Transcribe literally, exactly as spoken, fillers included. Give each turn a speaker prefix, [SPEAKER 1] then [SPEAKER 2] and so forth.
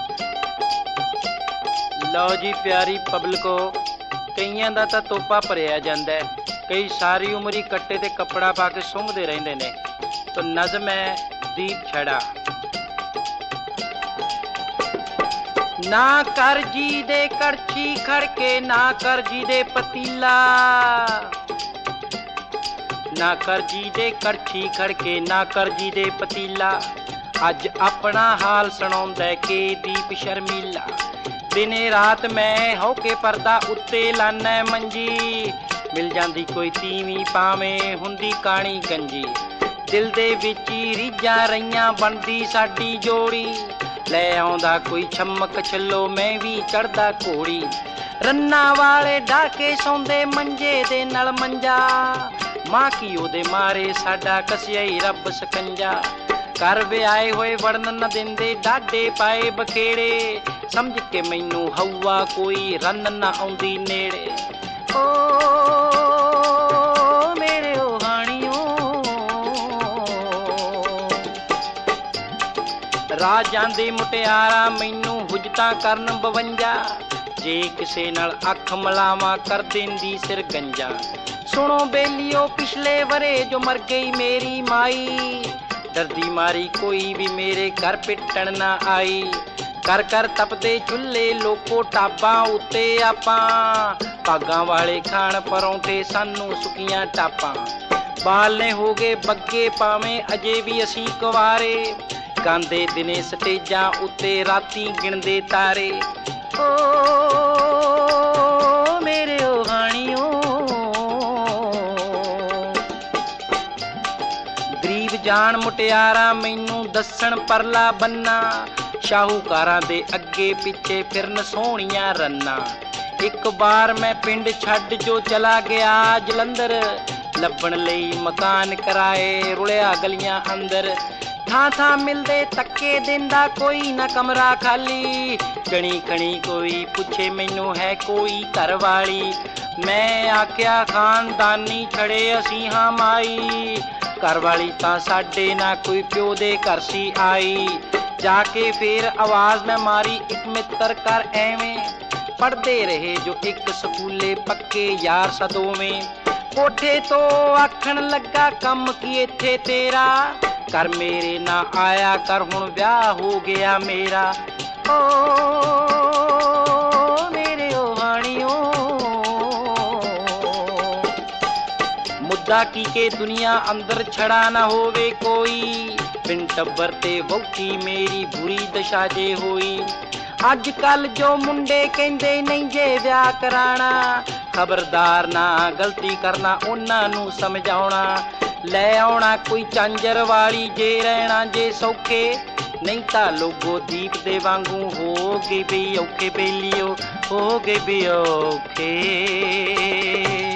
[SPEAKER 1] ਲਓ ਜੀ ਪਿਆਰੀ ਪਬਲਿਕੋ, ਕਈਆਂ ਦਾ ਤਾਂ ਤੋਪਾ ਭਰਿਆ ਜਾਂਦਾ ਹੈ, ਕਈ ਸਾਰੀ ਉਮਰ ਹੀ ਕੱਟੇ ਤੇ ਕੱਪੜਾ ਪਾ ਕੇ ਸੁੰਘਦੇ ਰਹਿੰਦੇ ਨੇ। ਤਾਂ ਨਜ਼ਮ ਹੈ ਦੀਪ ਛੜਾ। ਨਾ ਕਰ ਜੀ ਦੇ ਕੜਛੀ ਖੜਕੇ, ਨਾ ਕਰ ਜੀ ਦੇ ਪਤੀਲਾ, ਨਾ ਕਰ ਜੀ ਦੇ ਕੜਛੀ ਖੜਕੇ, ਨਾ ਕਰ ਜੀ ਦੇ ਪਤੀਲਾ। ਅੱਜ ਆਪਣਾ ਹਾਲ ਸੁਣਾਉਂਦਾ ਕਿ ਦੀਪ ਸ਼ਰਮੀਲਾ। ਦਿਨੇ ਰਾਤ ਮੈਂ ਹੋ ਕੇ ਪਰਦਾ ਉੱਤੇ ਲਾਨਾ ਮੰਜੀ, ਮਿਲ ਜਾਂਦੀ ਕੋਈ ਤੀਵੀਂ ਪਾਵੇਂ ਹੁੰਦੀ ਕਾਣੀ ਗੰਜੀ। ਦਿਲ ਦੇ ਵਿੱਚ ਹੀ ਰੀਝਾਂ ਰਹੀਆਂ ਬਣਦੀ ਸਾਡੀ ਜੋੜੀ, ਲੈ ਆਉਂਦਾ ਕੋਈ ਛਮਕ ਛੱਲੋ ਮੈਂ ਵੀ ਚੜਦਾ ਘੋੜੀ। ਰੰਨਾਂ ਵਾਲੇ ਢਾਕੇ ਸੌਂਦੇ ਮੰਜੇ ਦੇ ਨਾਲ ਮੰਜਾ, ਮਾਂ ਕੀ ਉਹਦੇ ਮਾਰੇ ਸਾਡਾ ਕਸਿਆ ਹੀ ਰੱਬ ਸਕੰਜਾ। ਘਰ ਵਿਆਹੇ ਹੋਏ ਵੜਨ ਨਾ ਦਿੰਦੇ ਡਾਡੇ ਪਾਏ ਬਖੇੜੇ, ਸਮਝ ਕੇ ਮੈਨੂੰ ਹਵਾ ਕੋਈ ਰੰਨ ਨਾ ਆਉਂਦੀ ਨੇੜੇ। ਓ ਮੇਰੇ ਓ ਹਾਣੀਓ, ਰਾਜਾਂ ਦੀ ਮੁਟਿਆਰਾਂ ਮੈਨੂੰ ਹੁਜਤਾਂ ਕਰਨ ਬਵੰਜਾ, ਜੇ ਕਿਸੇ ਨਾਲ ਅੱਖ ਮਲਾਵਾਂ ਕਰ ਦਿੰਦੀ ਸਿਰ ਗੰਜਾ। ਸੁਣੋ ਬੇਲੀਓ ਪਿਛਲੇ ਵਰੇ ਜੋ ਮਰ ਗਈ ਮੇਰੀ ਮਾਈ, ਡਰਦੀ ਮਾਰੀ ਕੋਈ ਵੀ ਮੇਰੇ ਘਰ ਪਿੱਟਣ ਨਾ ਆਈ। ਕਰ ਕਰ ਤਪਦੇ ਚੁੱਲ੍ਹੇ ਲੋਕੋ ਟਾਬਾਂ ਉੱਤੇ ਆਪਾਂ, ਭਾਗਾਂ ਵਾਲੇ ਖਾਣ ਪਰੌਂਠੇ ਸਾਨੂੰ ਸੁੱਕੀਆਂ ਟਾਪਾਂ। ਬਾਲ ਨੇ ਹੋ ਗਏ ਬੱਗੇ ਪਾਵੇਂ ਅਜੇ ਵੀ ਅਸੀਂ ਕੁਆਰੇ, ਗਾਉਂਦੇ ਦਿਨੇ ਸਟੇਜਾਂ ਉੱਤੇ ਰਾਤੀ ਗਿਣਦੇ ਤਾਰੇ। ਓ ਮੇਰੇ ਓ ਹਾਣੀਓ, ਗਰੀਬ ਜਾਣ ਮੁਟਿਆਰਾਂ ਮੈਨੂੰ ਦੱਸਣ ਪਰਲਾ ਬੰਨਾ, ਸ਼ਾਹੂਕਾਰਾਂ ਦੇ ਅੱਗੇ ਪਿੱਛੇ ਫਿਰਨ ਸੋਹਣੀਆਂ ਰੰਨਾਂ। ਇੱਕ ਵਾਰ ਮੈਂ ਪਿੰਡ ਛੱਡ ਜੋ ਚਲਾ ਗਿਆ ਜਲੰਧਰ, ਲੱਭਣ ਲਈ ਮਕਾਨ ਕਿਰਾਏ ਰੁਲਿਆ ਗਲੀਆਂ ਅੰਦਰ। ਥਾਂ ਥਾਂ ਮਿਲਦੇ ਧੱਕੇ ਦਿੰਦਾ ਕੋਈ ਨਾ ਕਮਰਾ ਖਾਲੀ, ਜਣੀ ਖਣੀ ਕੋਈ ਪੁੱਛੇ ਮੈਨੂੰ ਹੈ ਕੋਈ ਘਰ ਵਾਲੀ। ਮੈਂ ਆਖਿਆ ਖਾਨਦਾਨੀ ਛੜੇ ਅਸੀਂ ਹਾਂ ਮਾਈ, ਘਰ ਵਾਲੀ ਤਾਂ ਸਾਡੇ ਨਾ ਕੋਈ ਪਿਓ ਦੇ ਘਰ ਸੀ ਆਈ। ਜਾ ਕੇ ਫੇਰ ਆਵਾਜ਼ ਮੈਂ ਮਾਰੀ ਇੱਕ ਮਿੱਤਰ ਕਰ ਐਵੇਂ, ਪੜ੍ਹਦੇ ਰਹੇ ਜੋ ਇੱਕ ਸਕੂਲੇ ਪੱਕੇ ਯਾਰ ਸਦੋਵੇਂ। ਕੋਠੇ ਤੋਂ ਆਖਣ ਲੱਗਾ ਕੰਮ ਕੀ ਇੱਥੇ ਤੇਰਾ, ਕਰ ਮੇਰੇ ਨਾ ਆਇਆ ਕਰ ਹੁਣ ਵਿਆਹ ਹੋ ਗਿਆ ਮੇਰਾ। ਓ ਮੇਰੇ ਓ ਹਾਣੀਓ, ਮੁੱਦਾ ਕੀ ਕੇ ਦੁਨੀਆ ਅੰਦਰ ਛੜਾ ਨਾ ਹੋਵੇ ਕੋਈ, ਬਿਨ ਟੱਬਰ ਤੇ ਵਹੁਟੀ ਮੇਰੀ ਬੁਰੀ ਦਸ਼ਾ ਜੇ ਹੋਈ। ਅੱਜ ਕੱਲ ਜੋ ਮੁੰਡੇ ਕਹਿੰਦੇ ਨਹੀਂ ਜੇ ਵਿਆਹ ਕਰਾਣਾ, ਖਬਰਦਾਰ ਨਾ ਗਲਤੀ ਕਰਨਾ ਉਹਨਾਂ ਨੂੰ ਸਮਝਾਉਣਾ। ਲੈ ਆਉਣਾ ਕੋਈ ਝਾਂਜਰ ਵਾਲੀ ਜੇ ਰਹਿਣਾ ਜੇ ਸੌਖੇ, ਨਹੀਂ ਤਾਂ ਲੋਗੋ ਦੀਪ ਦੇ ਵਾਂਗੂ ਹੋ ਗਏ ਵੀ ਔਖੇ ਬੇਲੀਓ, ਹੋ ਗਏ ਵੀ ਔਖੇ।